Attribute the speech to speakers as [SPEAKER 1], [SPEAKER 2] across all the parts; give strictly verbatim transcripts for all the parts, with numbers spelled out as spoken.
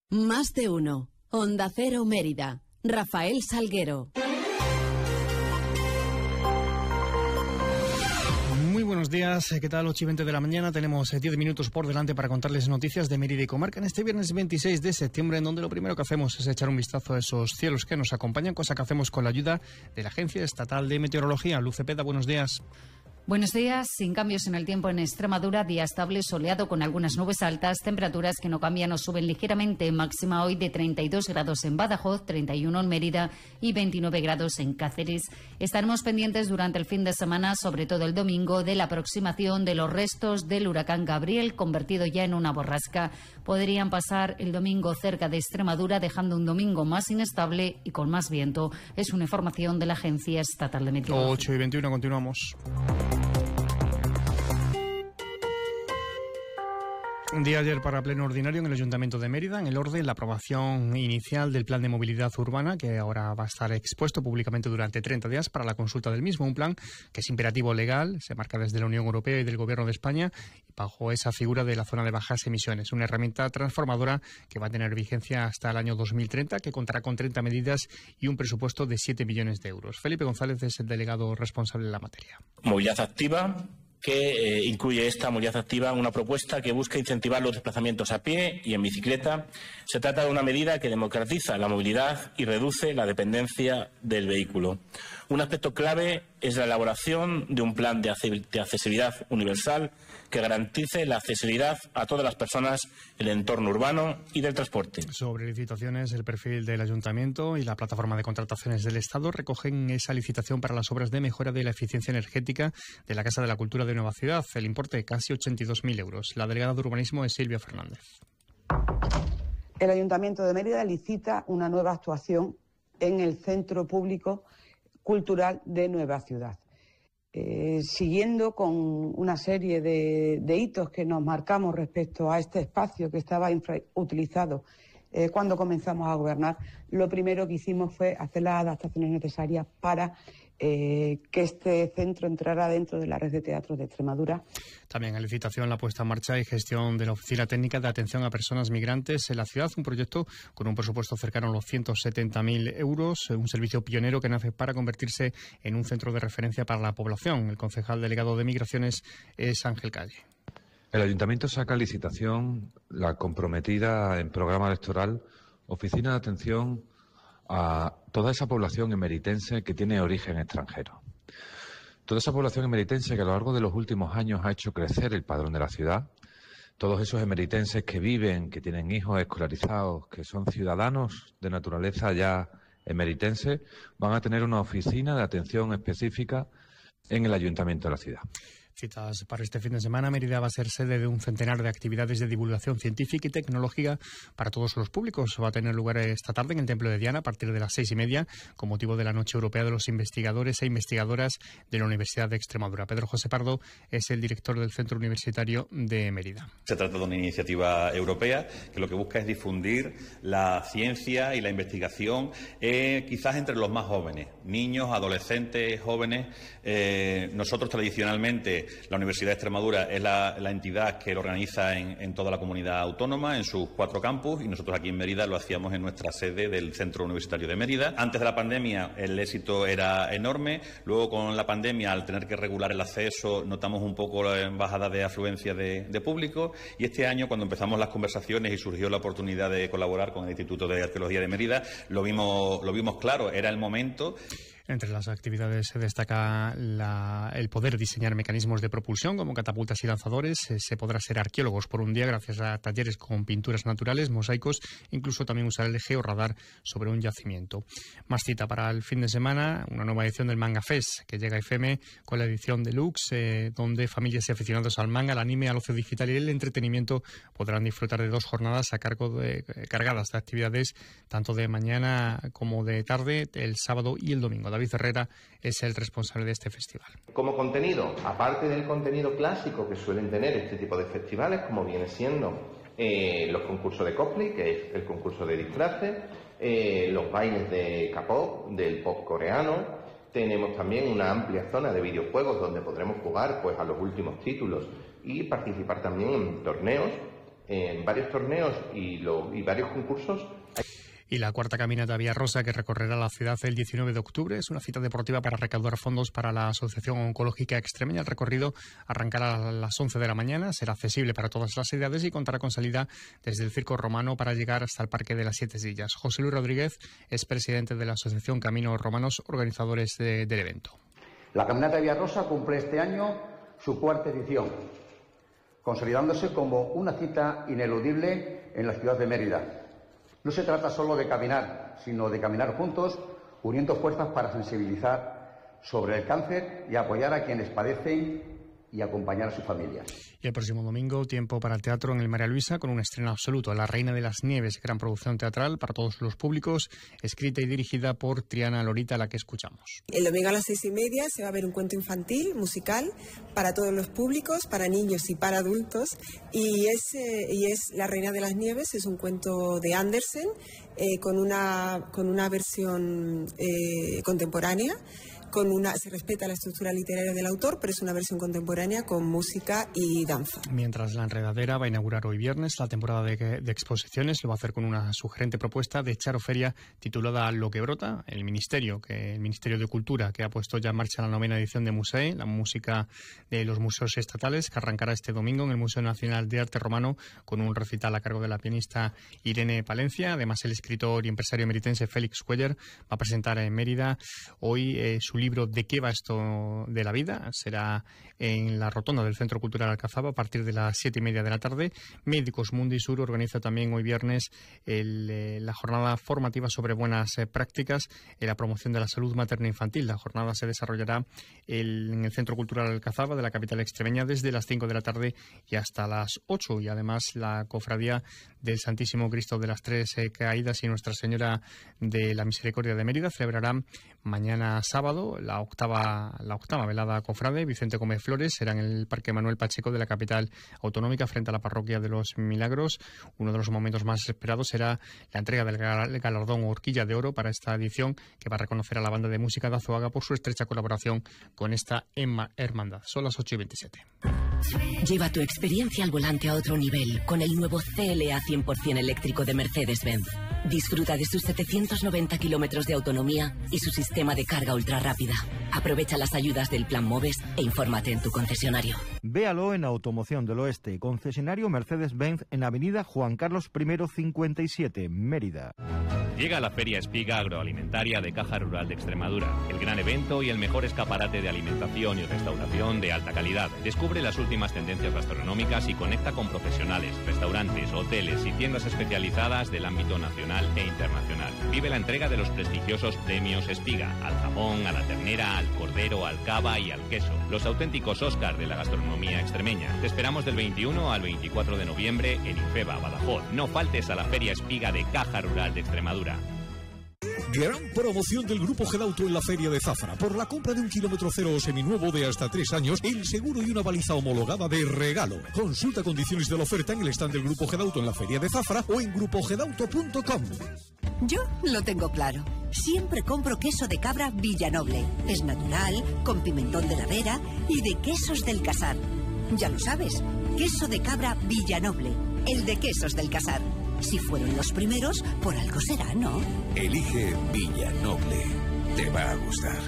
[SPEAKER 1] Más de uno. Onda Cero Mérida. Rafael Salguero.
[SPEAKER 2] Muy buenos días, ¿qué tal? ocho y veinte de la mañana, tenemos diez minutos por delante para contarles noticias de Mérida y comarca en este viernes veintiséis de septiembre, en donde lo primero que hacemos es echar un vistazo a esos cielos que nos acompañan, cosa que hacemos con la ayuda de la Agencia Estatal de Meteorología. Luz Cepeda, buenos días.
[SPEAKER 3] Buenos días. Sin cambios en el tiempo en Extremadura, día estable, soleado con algunas nubes altas, temperaturas que no cambian o suben ligeramente, máxima hoy de treinta y dos grados en Badajoz, treinta y uno en Mérida y veintinueve grados en Cáceres. Estaremos pendientes durante el fin de semana, sobre todo el domingo, de la aproximación de los restos del huracán Gabriel, convertido ya en una borrasca. Podrían pasar el domingo cerca de Extremadura, dejando un domingo más inestable y con más viento. Es una información de la Agencia Estatal de Meteorología.
[SPEAKER 2] ocho y veintiuno, continuamos. Un día ayer para pleno ordinario en el Ayuntamiento de Mérida, en el orden la aprobación inicial del Plan de Movilidad Urbana, que ahora va a estar expuesto públicamente durante treinta días para la consulta del mismo. Un plan que es imperativo legal, se marca desde la Unión Europea y del Gobierno de España, y bajo esa figura de la zona de bajas emisiones. Una herramienta transformadora que va a tener vigencia hasta el año dos mil treinta, que contará con treinta medidas y un presupuesto de siete millones de euros. Felipe González es el delegado responsable de la materia.
[SPEAKER 4] Movilidad activa, que eh, incluye esta movilidad activa una propuesta que busca incentivar los desplazamientos a pie y en bicicleta. Se trata de una medida que democratiza la movilidad y reduce la dependencia del vehículo. Un aspecto clave es la elaboración de un plan de accesibilidad universal que garantice la accesibilidad a todas las personas en el entorno urbano y del transporte.
[SPEAKER 2] Sobre licitaciones, el perfil del Ayuntamiento y la plataforma de contrataciones del Estado recogen esa licitación para las obras de mejora de la eficiencia energética de la Casa de la Cultura de Nueva Ciudad. El importe de casi ochenta y dos mil euros. La delegada de Urbanismo es Silvia Fernández.
[SPEAKER 5] El Ayuntamiento de Mérida licita una nueva actuación en el Centro Público Cultural de Nueva Ciudad. Eh, siguiendo con una serie de, de hitos que nos marcamos respecto a este espacio que estaba infrautilizado eh, cuando comenzamos a gobernar, lo primero que hicimos fue hacer las adaptaciones necesarias para eh, que este centro entrara dentro de la red de teatros de Extremadura.
[SPEAKER 2] También en licitación la puesta en marcha y gestión de la Oficina Técnica de Atención a Personas Migrantes en la ciudad, un proyecto con un presupuesto cercano a los ciento setenta mil euros, un servicio pionero que nace para convertirse en un centro de referencia para la población. El concejal delegado de Migraciones es Ángel Calle.
[SPEAKER 6] El Ayuntamiento saca a licitación la comprometida en programa electoral Oficina de Atención a toda esa población emeritense que tiene origen extranjero. Toda esa población emeritense que a lo largo de los últimos años ha hecho crecer el padrón de la ciudad, todos esos emeritenses que viven, que tienen hijos escolarizados, que son ciudadanos de naturaleza ya emeritense, van a tener una oficina de atención específica en el Ayuntamiento de la ciudad.
[SPEAKER 2] Citas para este fin de semana. Mérida va a ser sede de un centenar de actividades de divulgación científica y tecnológica para todos los públicos. Va a tener lugar esta tarde en el Templo de Diana a partir de las seis y media con motivo de la Noche Europea de los Investigadores e Investigadoras de la Universidad de Extremadura. Pedro José Pardo es el director del Centro Universitario de Mérida.
[SPEAKER 7] Se trata de una iniciativa europea que lo que busca es difundir la ciencia y la investigación eh, quizás entre los más jóvenes, niños, adolescentes, jóvenes. Eh, nosotros tradicionalmente la Universidad de Extremadura es la, la entidad que lo organiza en, en toda la comunidad autónoma, en sus cuatro campus, y nosotros aquí en Mérida lo hacíamos en nuestra sede del Centro Universitario de Mérida. Antes de la pandemia el éxito era enorme, luego con la pandemia, al tener que regular el acceso, notamos un poco la bajada de afluencia de, de público, y este año, cuando empezamos las conversaciones y surgió la oportunidad de colaborar con el Instituto de Arqueología de Mérida, lo vimos, lo vimos claro, era el momento.
[SPEAKER 2] Entre las actividades se destaca la, el poder diseñar mecanismos de propulsión como catapultas y lanzadores. Se podrá ser arqueólogos por un día gracias a talleres con pinturas naturales, mosaicos, incluso también usar el georradar sobre un yacimiento. Más cita para el fin de semana, una nueva edición del Manga Fest que llega a F M con la edición deluxe, eh, donde familias y aficionados al manga, al anime, al ocio digital y el entretenimiento podrán disfrutar de dos jornadas a cargo de, eh, cargadas de actividades tanto de mañana como de tarde, el sábado y el domingo. David Herrera es el responsable de este festival.
[SPEAKER 8] Como contenido, aparte del contenido clásico que suelen tener este tipo de festivales, como viene siendo eh, los concursos de cosplay, que es el concurso de disfraces, eh, los bailes de K-pop, del pop coreano, tenemos también una amplia zona de videojuegos donde podremos jugar pues a los últimos títulos y participar también en torneos en varios torneos y, lo, y varios concursos.
[SPEAKER 2] Y la cuarta caminata Vía Rosa, que recorrerá la ciudad el diecinueve de octubre, es una cita deportiva para recaudar fondos para la Asociación Oncológica Extremeña. El recorrido arrancará a las once de la mañana, será accesible para todas las edades y contará con salida desde el Circo Romano para llegar hasta el Parque de las Siete Sillas. José Luis Rodríguez es presidente de la Asociación Caminos Romanos, organizadores de, del evento.
[SPEAKER 9] La caminata Vía Rosa cumple este año su cuarta edición, consolidándose como una cita ineludible en la ciudad de Mérida. No se trata solo de caminar, sino de caminar juntos, uniendo fuerzas para sensibilizar sobre el cáncer y apoyar a quienes padecen y acompañar a sus familias.
[SPEAKER 2] Y el próximo domingo, tiempo para el teatro en el María Luisa, con un estreno absoluto, La Reina de las Nieves, gran producción teatral para todos los públicos, escrita y dirigida por Triana Lorita, la que escuchamos.
[SPEAKER 10] El domingo a las seis y media se va a ver un cuento infantil, musical, para todos los públicos, para niños y para adultos, y es, eh, y es La Reina de las Nieves, es un cuento de Andersen, eh, con, una, con una versión eh, contemporánea. Con una, se respeta la estructura literaria del autor, pero es una versión contemporánea con música y danza.
[SPEAKER 2] Mientras La Enredadera va a inaugurar hoy viernes la temporada de, de exposiciones, lo va a hacer con una sugerente propuesta de Charo Feria titulada Lo que brota. El Ministerio, que el Ministerio de Cultura, que ha puesto ya en marcha la novena edición de Musée, la música de los museos estatales, que arrancará este domingo en el Museo Nacional de Arte Romano con un recital a cargo de la pianista Irene Palencia. Además, el escritor y empresario meritense Félix Cuellar va a presentar en Mérida hoy eh, su libro ¿De qué va esto de la vida? Será en la rotonda del Centro Cultural Alcazaba a partir de las siete y media de la tarde. Médicos Mundi Sur organiza también hoy viernes el, eh, la jornada formativa sobre buenas eh, prácticas en la promoción de la salud materno-infantil. La jornada se desarrollará el, en el Centro Cultural Alcazaba de la capital extremeña desde las cinco de la tarde y hasta las ocho. Y además la Cofradía del Santísimo Cristo de las Tres eh, Caídas y Nuestra Señora de la Misericordia de Mérida celebrará mañana sábado la octava, la octava velada cofrade. Vicente Gómez Flores será en el Parque Manuel Pacheco de la capital autonómica frente a la Parroquia de los Milagros. Uno de los momentos más esperados será la entrega del galardón Horquilla de Oro para esta edición, que va a reconocer a la banda de música de Azuaga por su estrecha colaboración con esta hermandad. Son las ocho y veintisiete.
[SPEAKER 11] Lleva tu experiencia al volante a otro nivel con el nuevo C L A cien por ciento eléctrico de Mercedes-Benz. Disfruta de sus setecientos noventa kilómetros de autonomía y su sistema de carga ultra rápida. Aprovecha las ayudas del Plan Moves e infórmate en tu concesionario.
[SPEAKER 12] Véalo en Automoción del Oeste, concesionario Mercedes-Benz en Avenida Juan Carlos I cincuenta y siete, Mérida.
[SPEAKER 13] Llega la Feria Espiga Agroalimentaria de Caja Rural de Extremadura, el gran evento y el mejor escaparate de alimentación y restauración de alta calidad. Descubre las últimas tendencias gastronómicas y conecta con profesionales, restaurantes, hoteles y tiendas especializadas del ámbito nacional e internacional. Vive la entrega de los prestigiosos premios Espiga, al jamón, a la ternera, al cordero, al cava y al queso. Los auténticos Óscar de la gastronomía extremeña. Te esperamos del veintiuno al veinticuatro de noviembre en Ifeba, Badajoz. No faltes a la Feria Espiga de Caja Rural de Extremadura.
[SPEAKER 14] Gran promoción del Grupo Gedauto en la Feria de Zafra. Por la compra de un kilómetro cero o seminuevo de hasta tres años, el seguro y una baliza homologada de regalo. Consulta condiciones de la oferta en el stand del Grupo Gedauto en la Feria de Zafra o en grupo gedauto punto com.
[SPEAKER 15] Yo lo tengo claro. Siempre compro queso de cabra Villanoble. Es natural, con pimentón de la Vera y de quesos del Casar. Ya lo sabes, queso de cabra Villanoble, el de quesos del Casar. Si fueron los primeros, por algo será, ¿no?
[SPEAKER 16] Elige Villanoble. Te va a gustar.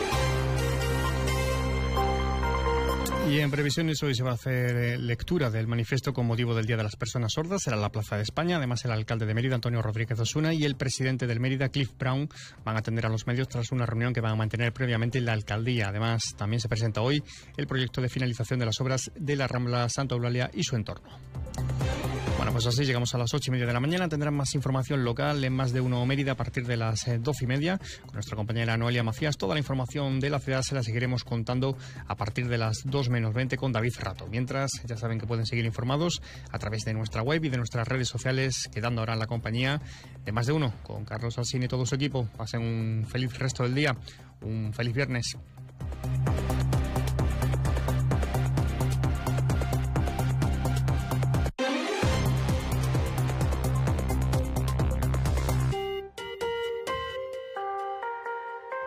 [SPEAKER 2] Y en previsiones hoy se va a hacer lectura del manifiesto con motivo del Día de las Personas Sordas. Será en la Plaza de España. Además, el alcalde de Mérida, Antonio Rodríguez Osuna, y el presidente del Mérida, Cliff Brown, van a atender a los medios tras una reunión que van a mantener previamente en la alcaldía. Además, también se presenta hoy el proyecto de finalización de las obras de la Rambla Santa Eulalia y su entorno. Bueno, pues así llegamos a las ocho y media de la mañana. Tendrán más información local en Más de Uno Mérida a partir de las eh, doce y media con nuestra compañera Noelia Macías. Toda la información de la ciudad se la seguiremos contando a partir de las dos menos veinte con David Rato. Mientras, ya saben que pueden seguir informados a través de nuestra web y de nuestras redes sociales, quedando ahora en la compañía de Más de Uno con Carlos Alsina y todo su equipo. Pasen un feliz resto del día, un feliz viernes.